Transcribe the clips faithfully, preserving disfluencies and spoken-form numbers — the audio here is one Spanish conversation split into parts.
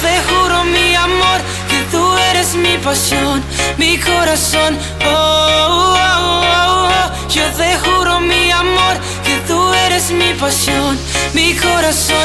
te juro, mi amor, que tú eres mi pasión, mi corazón. Oh, oh, oh, oh. Yo te juro, mi amor, que tú eres mi pasión, mi corazón.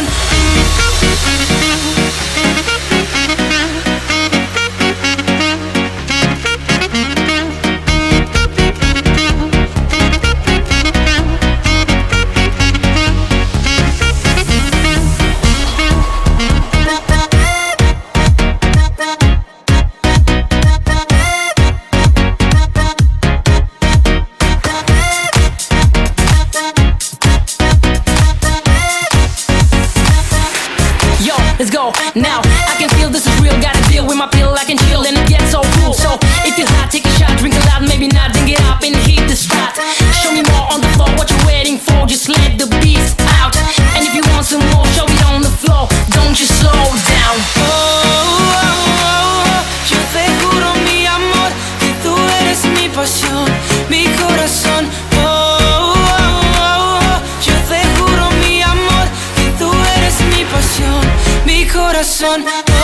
Let's go, now I can feel this is real. Gotta deal with my pill, I can chill and it gets so cool. So if you're hot, take a shot, drink a lot, maybe not, then get up and hit the spot. Show me more on the floor, what you're waiting for, just let the beats out. And if you want some more, show it on the floor, don't you slow down. Oh, oh, oh, oh. Yo te juro, mi amor, que tú eres mi pasión, mi corazón. Oh, oh, oh, oh. Yo te juro, mi amor, que tú eres mi pasión, mi corazón.